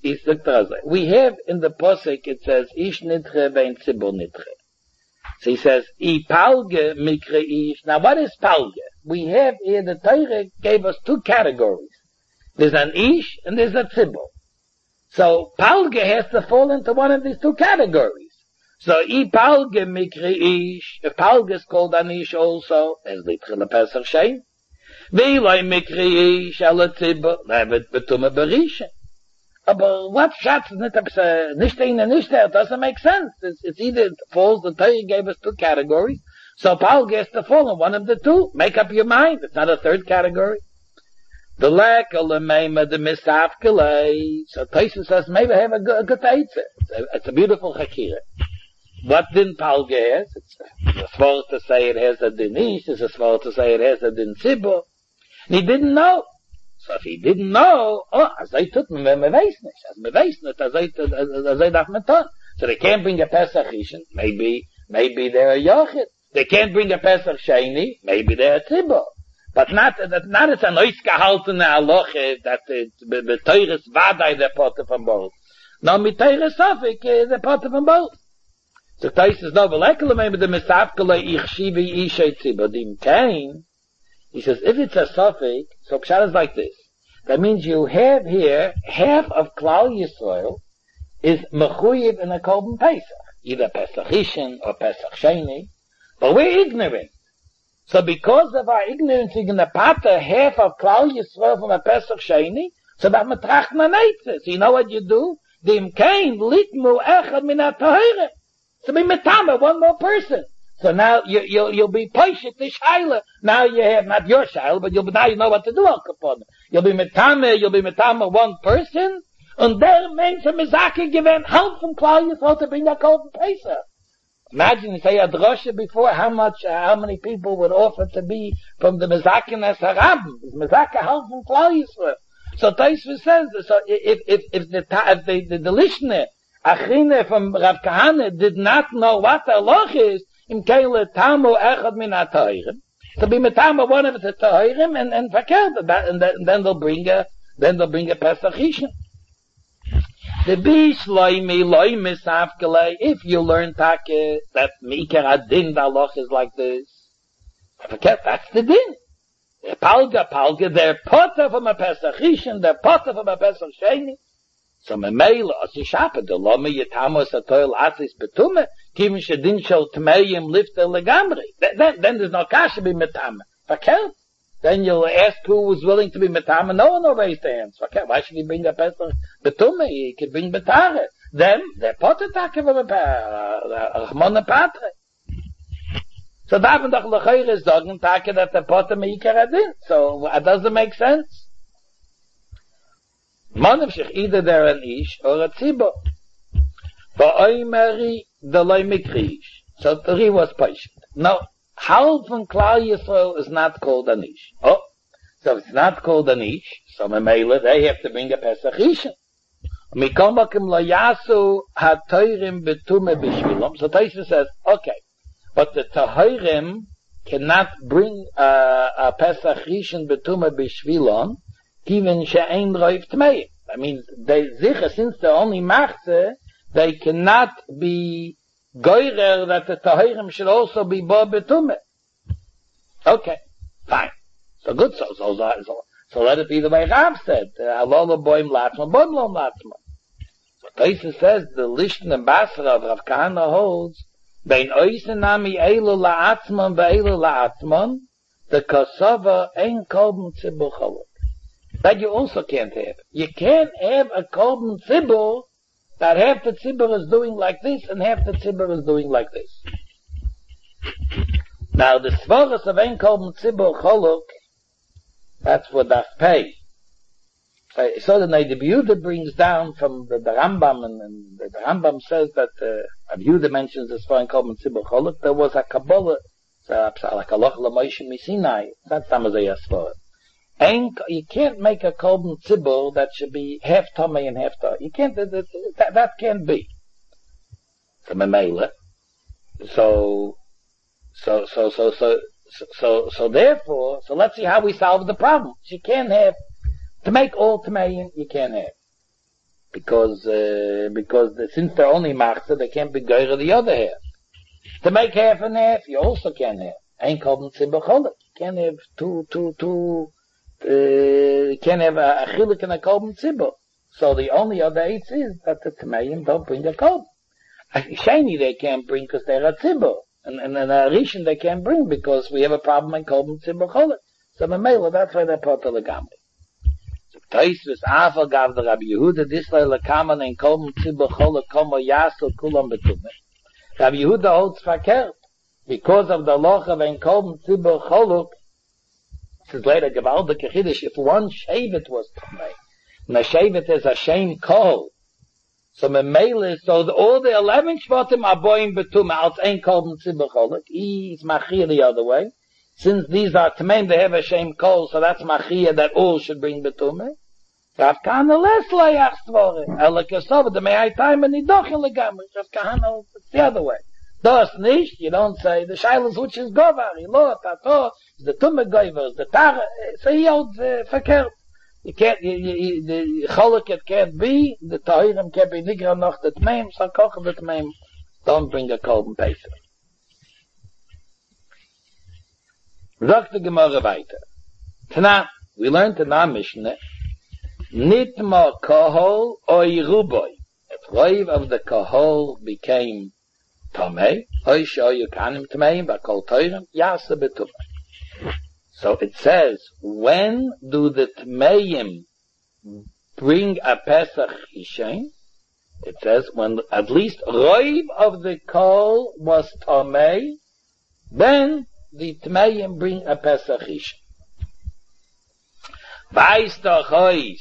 We have in the posik, it says, ish nitche vein tzibur nitche. So he says, I palge mikre ish. Now what is palge? We have here, the Torah gave us two categories. There's an ish and there's a tzibur. So palge has to fall into one of these two categories. So I palge mikre ish. If palge is called an ish also, as nitche lepesach shein. Ve'iloi mikre ish ala tzibur, levet betume berisha. But what shots nicht eine, nicht der, doesn't make sense. It's either it falls, the Torah gave us two categories, so Paul gets to fall in one of the two. Make up your mind. It's not a third category. The lack of the mema, the misafkelei. So Tosfos says, maybe have a good eitzah. It's a beautiful chakira. What din Paul has? It's a svor to say it has a din ish, it's a svor to say it has a din tzibur. And he didn't know. So if he didn't know, as I took me weiß nicht, as I darf me tun. So they can't bring a Pesach Rishon, maybe they're a Yochid. They can't bring a Pesach Sheni, maybe they're a Tzibur. But not it's an ausgehaltene Aloche, that the Teures Vadai, the potter from both. No, mit Teures Sofik, the potter from both. So Tosfos no, velekele maybe the Misafkele ich shivi ishay Tzibur, dim kain. He says, if it's a suffix, so pshat is like this. That means you have here, half of Klal Yisrael is mechuyev in a Korban Pesach. Either Pesach Rishon or Pesach Sheni. But we're ignorant. So because of our ignorance, we're going to pater half of Klal Yisrael from a Pesach Sheni, so that we tracht na neitzes. So you know what you do? Dim kain litmu echad min ha-tahira. So be metama, one more person. So now you'll be poishet the shaila. Now you have not your shaila, but now you know what to do al kapon. You'll be metame one person, and there means a mizake given help from Klal Yisrael to bring a Korban Pesach. Imagine, say a drosha before, how many people would offer to be from the Mizakinas Harabim. Mizake help from Klal Yisrael. So Tosfos says, so if the listener, Achine from Rav Kahane did not know what the loch is, im keile tamu echad min ha-toirim, to be metama one of the toirim and verkehrt, and then they'll bring a Pesach Rishon. The bish loy misafkelei, if you learn take that mikar adin daloch is like this, verkehrt, that's the din. The palga, they're potter from a Pesach Rishon, they're potter from a Pesach Sheni. So me meile, as you shape, the lome yitamos atoil asis betume, kivin shedin shel tmeim lifter legamri. Then there's no kasha be metame. Verkehrt. Then you'll ask who was willing to be metame. No one will raise their hands. Verkehrt. Why should he bring a Pesach betume? He could bring betare. Then they're potetake of a Rachmona Patre. So davon doch lechayre sagen take that the potem meikar adin. So it doesn't make sense. Either they're an ish or a tzibur. Va'oimeri delay mikrish. So he was patient. Now, half from Klal Yisrael is not called an ish. So if it's not called an ish, so memela they have to bring a Pesach Rishon. Mikomakim lo yasu ha-toirim betume b'shvilom. So Tosfos says, okay, but the toirim cannot bring a Pesach Rishon betume b'shvilom, even she'ein roif tmeim. I mean, they sicher, since they're only machze, they cannot be goyrer that the tahirim should also be bo betume. Okay, fine. So good, so let it be the way Rav said. Alola boim latzma, boim lom latzma. So Tosfos says, the Lishon and Basra of Rav Kahana holds, bein oisenami eilu la'atzman ve'eilu la'atzman, the kosova ein kolben tzibur chaluk. That you also can't have. You can't have a Korban Tzibur that half the tzibur is doing like this and half the tzibur is doing like this. Now the svaras of ein kolben tzibur choluk, that's for daf pei. So the Rabbi Yehuda brings down from the Rambam, and the Rambam says that Rabbi Yehuda mentions this for ein kolben tzibur choluk. There was a Kabbalah, like a loch l'moishe misinai. That's Tamazay Asfar. You can't make a kolben tzibur that should be half tomei and half tar. You can't. That can't be. So memela. So therefore, let's see how we solve the problem. You can't have to make all tomei. You can't have because since they're only machzor, they can't be goyre the other half. To make half and half, you also can't have. Ein kolben tzibur choluk. You can't have two. You can't have a chilik and a kolben tzibur. So the only other eitz is that the Tameim don't bring a kolben. A sheni they can't bring because they're a tzibur. And a rishon they can't bring because we have a problem in kolben tzibur cholik. So the mela, that's why they're part of the gamri. So Taisvis Afal gav the Rabbi Yehuda dislay lekaman in kolben tzibur cholik komo yasel kulam betume. Rabbi Yehuda holds verkehrt because of the loch of in kolben tzibur cholik. This is later gewaltige Chiddush. If one shevet was Tamei, and a shevet is a shem kol, so memele, so all the 11 shvatim are boim betumah, als ein kolben tzibur choluk. He's machir the other way. Since these are Tameim, they have a shem kol, so that's machir that all should bring betumah. Rav Kahana les layach stvorim. Ela kesov, the me'ai time and nidochin legamri. Rav Kahana, it's the other way. Das nicht, you don't say, the shailas which is govar, ilo, tato, the tumme goivers, the tar, so he holds verkehrt. You can't, the choluk it can't be, the tahirim can't be nigra noch the tmeim, so koch the tmeim, don't bring a kolben peser. Sagt the Gemara weiter. Tana, we learned in our Mishnah, nitma kohol oy ruboy. If roiv of the kohol became Tomei, you kanim Tomeim, Bakol Toirim, Yasa Betumei. So it says, when do the Tomeim bring a Pesach Hishain? It says, when at least Roiv of the Kol was Tomei, then the Tomeim bring a Pesach Hishain. Vaista Chois,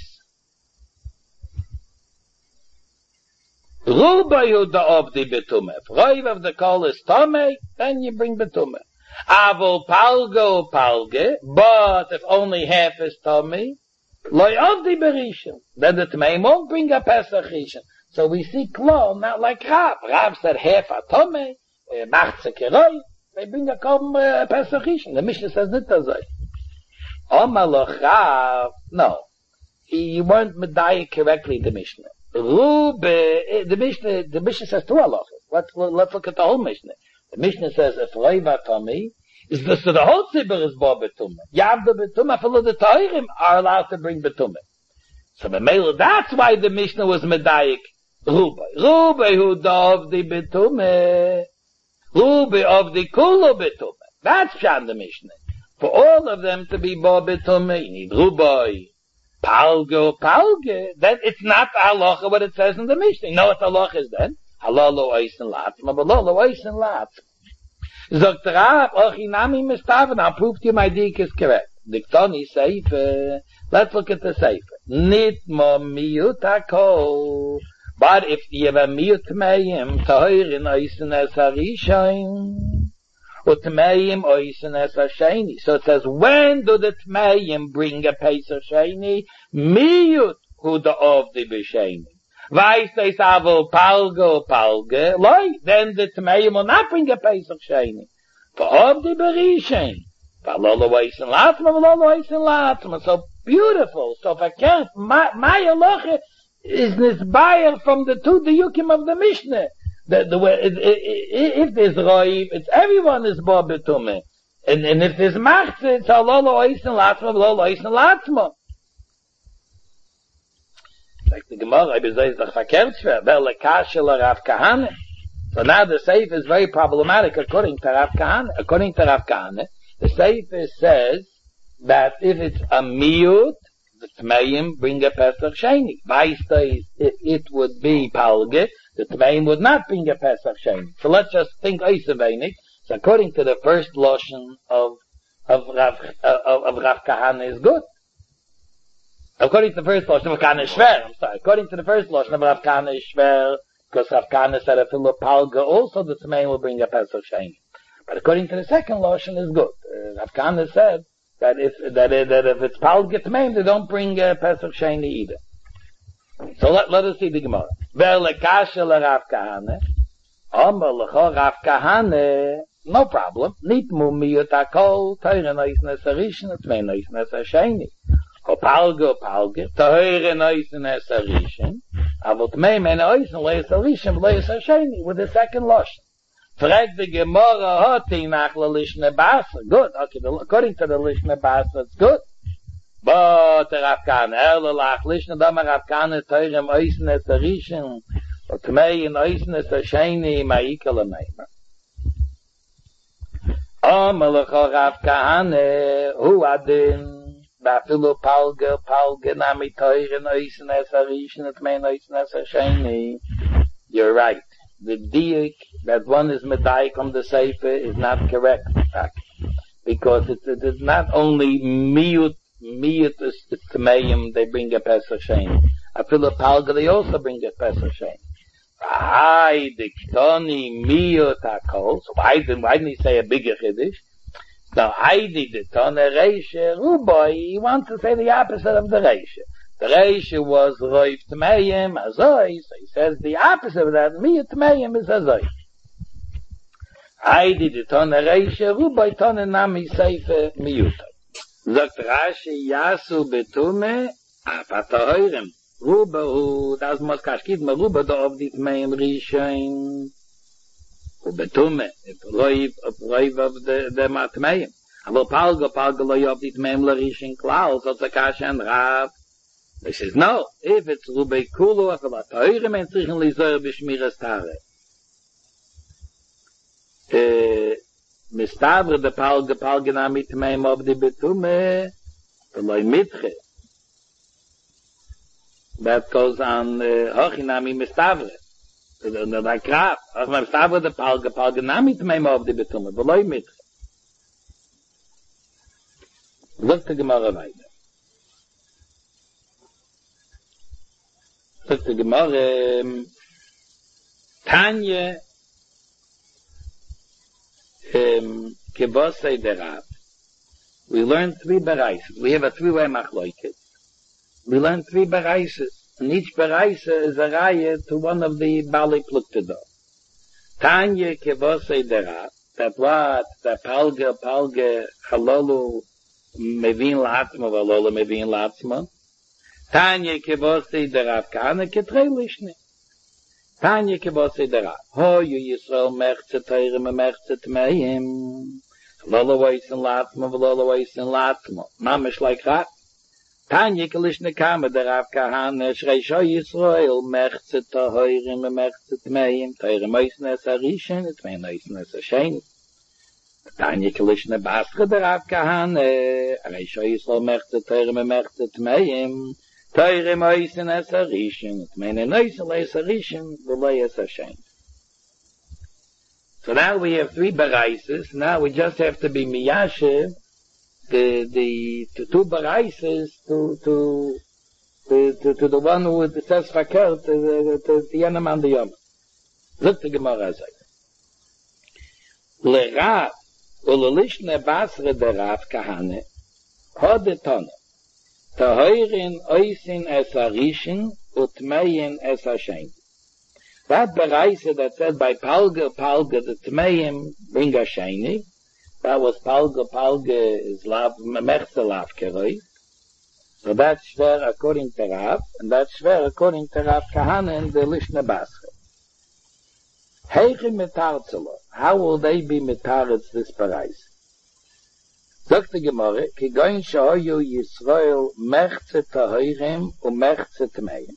Rubayu da of the betume. If roiv of the kol is tome, then you bring betume. Avol palgo palge, but if only half is tome, loy of the berishim. Then the tmeim won't bring a pesach rishon. So we see klo, not like Rav. Rav said half a tome, machtze keroi, they bring a kom pesach rishon. The Mishnah says nit azay. Omaloch Rav, no. You weren't medayik correctly, the Mishnah. The Mishnah says two halachas. Let's look at the whole Mishnah. The Mishnah says if roiva tami is the whole tzibur is bo betumah. Yav the betumah, for the tahirim are allowed to bring betumah. So that's why the Mishnah was medayik Rubai who of the betumah, Rubai of the kulu betumah. That's Shan the Mishnah. For all of them to be bo betumah, you need Rubai. Palge, then it's not halacha what it says in the Mishnah. You know what halacha is then? Halalo oisen latzma, balolo oisen latzma. Zogt Rav, ochinami mistaven, I'll prove to you my dik is correct. Diktoni Sefer, let's look at the Sefer. Nitmo miyut hakol, but if you have a miyut meim, toirin oisen es harishain, Utmeim oisen es hasheni. So it says, when do the Tmeim bring a Pesach Sheni? Miyut hu da of the B'Sheni. Weiss des avol palge, loi, then the Tmeim will not bring a Pesach Sheni. For of the B'Rishen. Valolo oisen latzma, so beautiful. So if I can't, my halacha is nisbayer from the two diyukim of the Mishnah. If there's roiv, it's everyone is bo betumah. And if there's machtze, it's halolo oisen latzma. Like the Gemara, Rav Kahana. So now the Sefer is very problematic according to Rav Kahana. According to Rav Kahana, the Sefer says that if it's a miyut, the Tmeim bring a Pesach Sheni. If it would be Palge, the Tmeim would not bring a Pesach Sheni. So let's just think Eisevenik. So according to the first Lashon of Rav Kahana is good. According to the first Lashon of Rav Kahana is Shver. According to the first Lashon of Rav Kahana is Shver, because Rav Kahana said if it were Palge also, the Tmeim will bring a Pesach Sheni. But according to the second Lashon is good. Rav Kahana said that if it's Palge Tmeim, they don't bring Pesach Sheni either. So let us see the Gemara. Ve'lekasha l'Rav Kahana, Amar l'cho Rav Kahana, no problem. Nitmu miyut hakol, teire noisen es harishin, tmei noisen es hasheni. O Palge, teire noisen es harishin, aber tmei men noisen le es harishin, le es hasheni, with the second Lashon. Frag the Gemara, hoti nach le lishne basa. Good, okay, according to the lishne basa, it's good. But Rav Kahana, lach lishne dama Rav Kahana, teire noisen es harishin, o tmei noisen es hasheni, ma'ika l'meima. Amalecha Rav Kahana, hu adin, ba'afilu palge nami teire noisen es harishin, et mei noisen es hasheni. You're right. The diuk that one is medayik on the sefer is not correct, because it is not only miyut is tmeim, they bring a Pesach Sheni. Afilu palge, they also bring a Pesach Sheni. Ay, the Ktoni miyut hakol. So why didn't he say a bigger Chiddush? Now, I did the Tone Reisha, Ruboy, he wants to say the opposite of the Reisha. The Reisha was Roiv Tmeim, Azoi, so he says the opposite of that, miyut Tmeim is Azoi. I did the Tone Reisha, Ruboy Tone Nami Seife miyut. Sagt Rashi, Yasu betume, apatahoirem. Ruba, das muss kashkid me Ruba da auf dit meim Rishain. Ubetume, roiv of the matmeim. Aber Palge loy auf dit meim Rishain Klaus, so Kash and Rav. This is no, if it's Ruba Kulu, if it's teure men sichen lizer bishmiras tare. Mistabre de Palge na mit meim auf di betume, loy mitche. That goes on Hochinami Mistavre. The Kraf. As my Mistavre the Palge Nami Tmeim of the Betume. Beloy mit. Look to Gemara weiter. Look to Gemara. Tanya Kebosei Derav. We learned three bereises. We have a three-way machloiket. We learn three bereises, and each bereise is a raya to one of the Bali Pluktedo. Tanya Kevose Derav, that what, that Palge, Halolu, Mevin Latzma, Halolu Mevin Latzma. Tanya Kevose Derav, Kahana Ketrei Lishne. Tanya Kevose Derav, Ho you Yisrael Mechze Teire Me Mechze Tmeim. Halolu Weissen Latzma, Halolu Weissen Latzma. Mamish like that. Tanya Kalishne Kama der Rav Kahana Shreisho Yisrael Mechze Tahoirim Mechze Tmeim Teire Meisne Es Harishin Tmei Meisne Es Hashen Tanya Kalishne Basra der Rav Kahana Shreisho Yisrael Mechze Teire Mechze Tmeim Teire Meisne Es Harishin Tmei Meisne Es Harishin V'lei Es Hashen. So now we have three bereises. Now we just have to be miyashiv the two bereises to the one who says fakir to the Yanam and the Yom. Look to Gemara Zay. Le Rav ulolishne basre de Rav Kahane hodetone tahoirin oisin es harishin utmeyin es hashem. That bereise that said by Palge the tmeim bring hasheni. That was Palge is lav, mechze lav keroi. So that's shver according to Rav, and that's shver according to Rav Kahana and the Lishne Basra. Heiche metarzelo, how will they be metaretz this parais? Sagt die Gemara, ki goin shoyu Yisrael mechze tahoirem u mechze tmeim.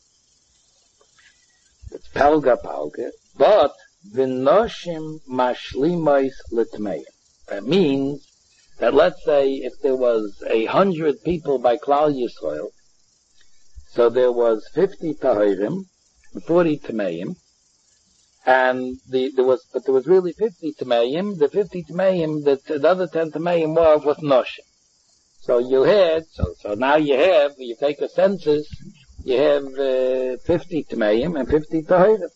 It's Palge, but v'noshim mashlimois l'tmeim. That means that let's say if there was 100 people by Klal Yisrael, So there was 50 tahirim, 40 tameim, and there was really 50 tameim. The 50 tameim, the other 10 tameim were with noshim. So now you take a census, you have 50 tameim and 50 tahirim.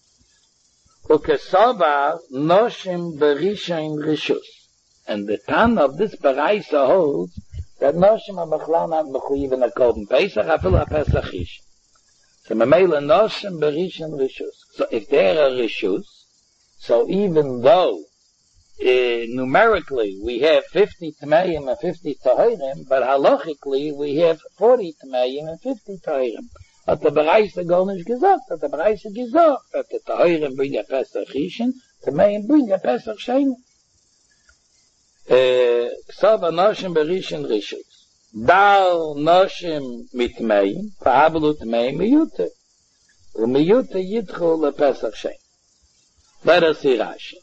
Ukesavar noshim berishain rishus. And the Tan of this Baraisa holds that noshim are bechlal not mechuyev in a korban Pesach, afil ha-Pesach ish. So memela noshim berishain rishus. So if they're a rishus, so even though numerically we have 50 tameim and 50 tahirim, but halachically we have 40 tameim and 50 tahirim. Hat der Baraisa gar nicht gesagt, hat der Baraisa gesagt, dass die tahirim bring a Pesach ishin, tameim bring a Pesach shein. Ksav anoshim berishin rishus. Dal noshim mitmeim, v'habelu tameim miyute. U'miyute yitchu lepesach shein. Let us see Rashi.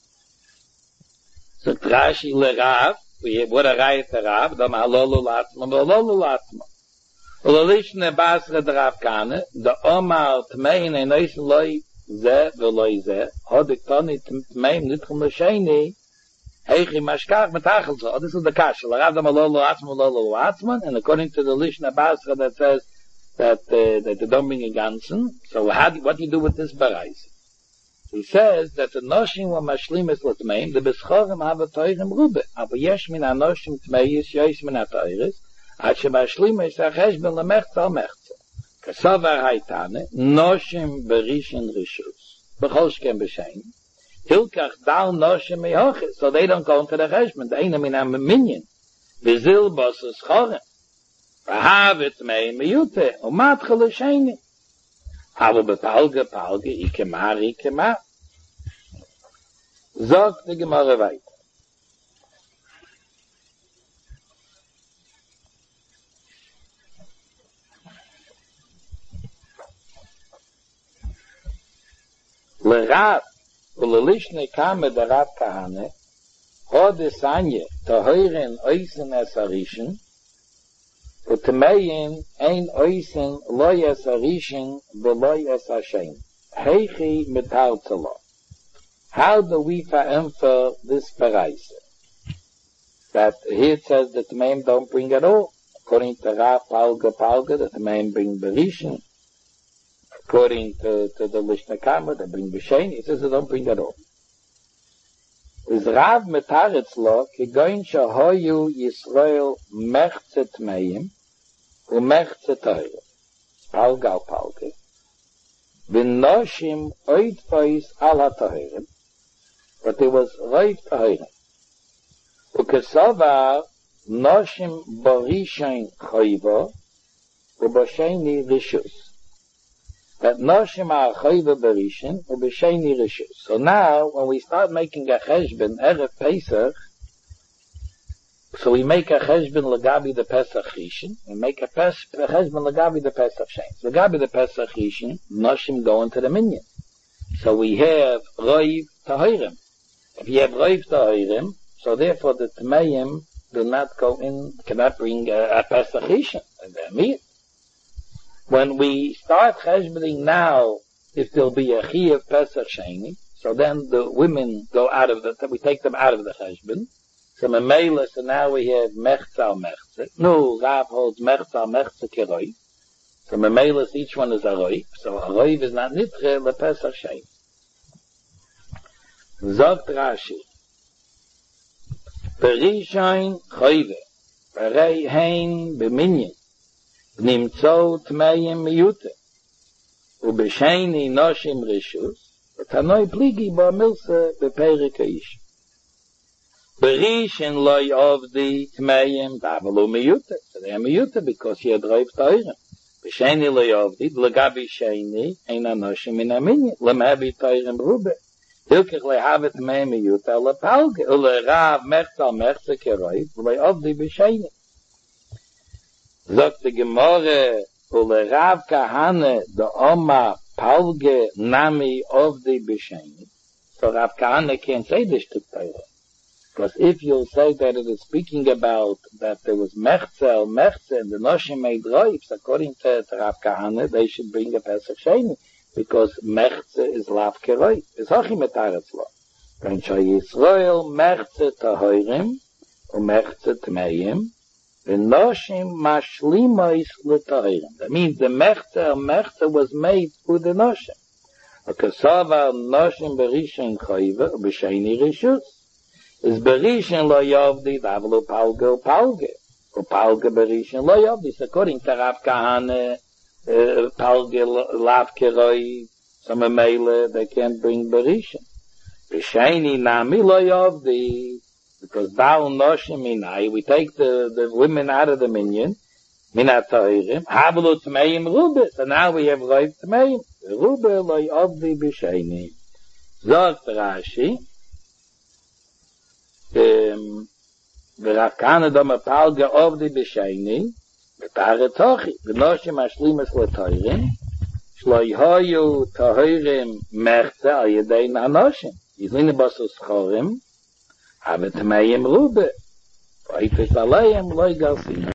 So Rashi le-Rav, what a rayet Rav, dam halolu latma, v'halolu latma. U'lalishne basra d'Rav Kane, the Omar tameim einois loi ze v'loi ze, hodik toni tameim nitchu l'sheini, heichi mashkach metachel so. This is the kasha. L'Rav dam halolu latma, and according to the Lishne basra that says that they don't bring a ganzen, so what do you do with this barais? He says that the noshim were mashlimis l'tmeim, the beschorim have a toirim rube, aber yesh min ha-noshim tmeis, yesh min ha-toiris, ad she-mashlimis ha-cheshben l'mechza al-mechza. Kasavar haitane, noshim berishin rishus, b'chol shkem b'shein, hilkach dal noshim mehochis, so they don't go into the cheshben, the eine min ha-minyan, v'zil bosses chorim, v'havet tmeim meyute, u'matcha l'sheini. Aber bepalge, ikemar. Sagt die Gemara weiter. Le-Rav, ule-Lishne kame der Rav Kahane, hode sanje, toheuren oisen es arischen, Utemeyin ein oisen loy es arishin v'loy es hashem. Heichi metaltelo. How do we infer this paraisa? That here it says that the Temeim don't bring at all. According to Rav Palga, the Temeim bring berishin. According to the Lishne Kama, they bring b'shein. It says they don't bring at all. Is Rav metaretzlo kigoin shahoyu Yisrael mechze Temeim umechze Teire. Palga al Palga. V'noshim oitfais al ha-Teire. But there was roiv Teire. Ukesavar noshim borishain choiva u'bosheni rishus. That noshim are choiva borishain u'bosheni rishus. So now, when we start making a cheshbon, Erev Pesach, so we make a cheshbon legabi the Pesach Rishon, we make a cheshbon legabi the Pesach Shein. Legabi the Pesach Rishon, noshim go into the minyan. So we have roiv tahirim. If you have roiv tahirim, so therefore the Temeim do not go in, cannot bring a Pesach Rishon. When we start cheshboning now, if there'll be a chi of Pesach Sheni, so then the women go out of we take them out of the cheshbon. So memela, so now we have mechza al mechza. No, Rav holds mechza al mechza keroi. So memela, each one is a roiv. So a roiv is not nitre le Pesach Sheni. Zogt Rashi. Berishain choive. Berei hein beminyan. Nimtzo tmeim miyute. Ubesheni noshim rishus. Tanoi pligi ba milse beperike ish. Berishin loy of the tmeim babelu miyute. So they are miyute because he had roiv toirim. Besheni loy of the legabi sheni ein anoshim in aminya. Lemhabi toirim rube. Hilkich lehavet tmeim miyute lepalge. Ule rav mechza mechza keroiv. Loy of the besheni. Sagt die Gemorre, Ule Rav Kahane, the Oma Palge Nami of the Bisheni. So Rav Kahane can't say this to Torah. Because if you'll say that it is speaking about that there was mechze, and the noshim made roifs, according to Rav Kahana, they should bring a Pesach Sheni, because mechze is lav keroif. It's hochi metaretz lo. When Shai Yisrael mechze tahoirim, or mechze tmeim, the noshim mashlimois l'tahoirim. That means the mechze was made for the noshim. Akasava noshim berishin chayva, b'sheni rishus. Is berishin lo yavdi, vavlo palge, or palge berishin lo yavdi. So according to Rav Kahana, palge lav keroi, some mele, they can't bring berishin. B'sheni nami lo yavdi, because ba'al noshim minai, we take the women out of the minyan, minat ta'irim, havlo tmeim rube, so now we have roiv tmeim, rube lo yavdi b'sheni. Zot Rashi, ורב כהנא דומה פלגה עובדי בשני, ותארת תוכי, ונושים משלימס לתוירים, שלא יהיו תוירים מחצה על ידי הנושים, יזליני בסו סחורים, אבל תמיים רובה, ואיפס עליהם לא יגלסים.